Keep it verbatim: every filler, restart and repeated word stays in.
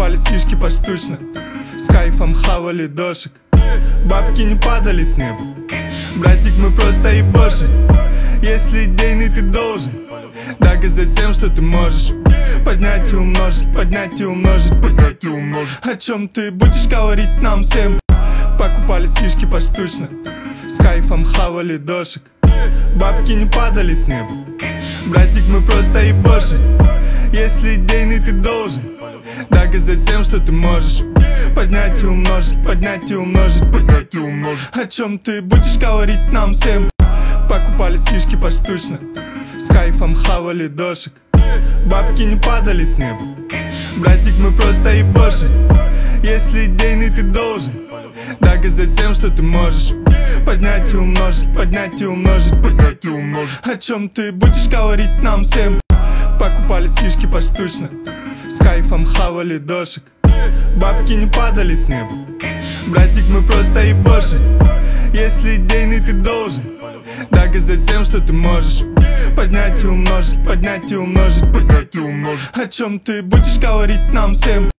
Покупали сишки поштучно, с кайфом хавали дошек. Бабки не падали с неба, братик, мы просто и больше. Если идейный ты должен доказать всем, что ты можешь. Поднять и умножить, поднять и умножить, поднять и умножить. О чем ты будешь говорить нам всем? Покупали сишки поштучно, с кайфом хавали дошек. Бабки не падали с неба, братик, мы просто и больше. Если идейный ты должен доказать всем, что ты можешь. Поднять и умножить, поднять и умножить, поднять и умножить. О чем ты будешь говорить нам всем? Покупали сишки поштучно, с кайфом хавали дошек. Бабки не падали с неба, братик, мы просто и больше. Если идейный ты должен доказать всем, что ты можешь. Поднять и умножить, поднять и умножить, поднять и умножить. О чем ты будешь говорить нам всем? Покупали сишки поштучно, с кайфом хавали дошек. Бабки не падали с неба, братик, мы просто и больше. Если идейный ты должен доказать всем, что ты можешь. Поднять и умножить, поднять и умножить, поднять и умножить. О чем ты будешь говорить нам всем?